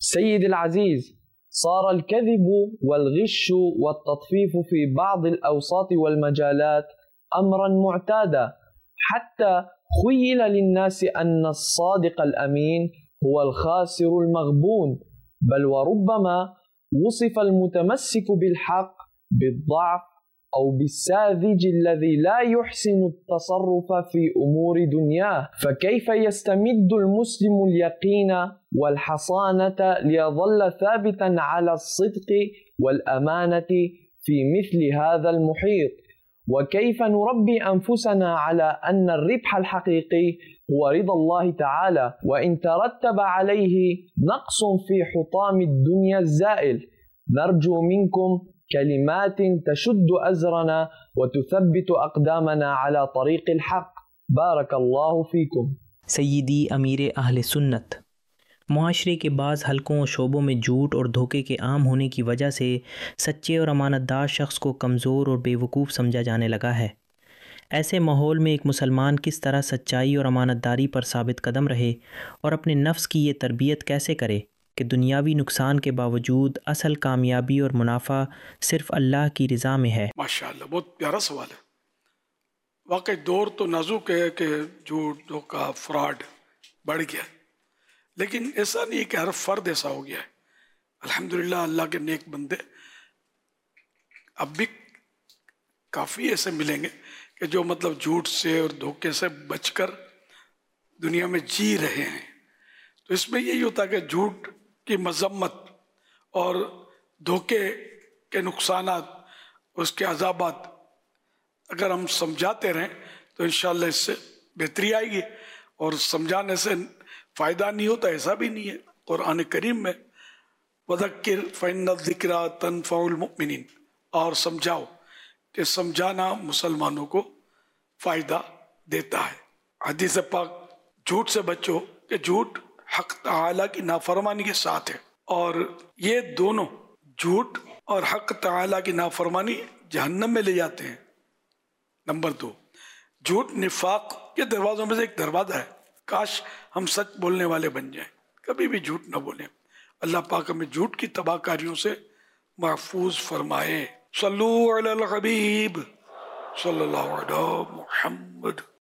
سيد العزيز، صار الكذب والغش والتطفيف في بعض الأوساط والمجالات أمرا معتادا، حتى خيل للناس أن الصادق الأمين هو الخاسر المغبون، بل وربما وصف المتمسك بالحق بالضعف أو بالساذج الذي لا يحسن التصرف في أمور دنياه. فكيف يستمد المسلم اليقين والحصانة ليظل ثابتا على الصدق والأمانة في مثل هذا المحيط؟ وكيف نربي أنفسنا على أن الربح الحقيقي هو رضا الله تعالى، وإن ترتب عليه نقص في حطام الدنيا الزائل؟ نرجو منكم كلمات تشد أزرنا وتثبت أقدامنا على طريق الحق. بارك الله فيكم. سیدی امیر اہل سنت، معاشرے کے بعض حلقوں و شعبوں میں جھوٹ اور دھوکے کے عام ہونے کی وجہ سے سچے اور امانت دار شخص کو کمزور اور بے وقوف سمجھا جانے لگا ہے۔ ایسے ماحول میں ایک مسلمان کس طرح سچائی اور امانت داری پر ثابت قدم رہے اور اپنے نفس کی یہ تربیت کیسے کرے کہ دنیاوی نقصان کے باوجود اصل کامیابی اور منافع صرف اللہ کی رضا میں ہے؟ ماشاءاللہ، بہت پیارا سوال ہے۔ واقعی دور تو نازک ہے کہ جھوٹ، دھوکہ، فراڈ بڑھ گیا، لیکن ایسا نہیں ہے کہ ہر فرد ایسا ہو گیا ہے۔ الحمدللہ اللہ کے نیک بندے اب بھی کافی ایسے ملیں گے کہ جو مطلب جھوٹ سے اور دھوکے سے بچ کر دنیا میں جی رہے ہیں۔ تو اس میں یہی ہوتا ہے کہ جھوٹ کی مذمت اور دھوکے کے نقصانات، اس کے عذابات اگر ہم سمجھاتے رہیں تو انشاءاللہ اس سے بہتری آئے گی، اور سمجھانے سے فائدہ نہیں ہوتا ایسا بھی نہیں ہے۔ قرآن کریم میں وَذَكِّرْ فَإِنَّ الذِّكْرَىٰ تَنفَعُ الْمُؤْمِنِينَ، اور سمجھاؤ کہ سمجھانا مسلمانوں کو فائدہ دیتا ہے۔ حدیث پاک جھوٹ سے بچو کہ جھوٹ حق تعالیٰ کی نافرمانی کے ساتھ ہے، اور یہ دونوں جھوٹ اور حق تعالیٰ کی نافرمانی جہنم میں لے جاتے ہیں۔ نمبر 2، جھوٹ نفاق کے دروازوں میں سے ایک دروازہ ہے۔ کاش ہم سچ بولنے والے بن جائیں، کبھی بھی جھوٹ نہ بولیں۔ اللہ پاک ہمیں جھوٹ کی تباہ کاریوں سے محفوظ فرمائے۔ صلو علی الحبیب صلی اللہ علیہ محمد۔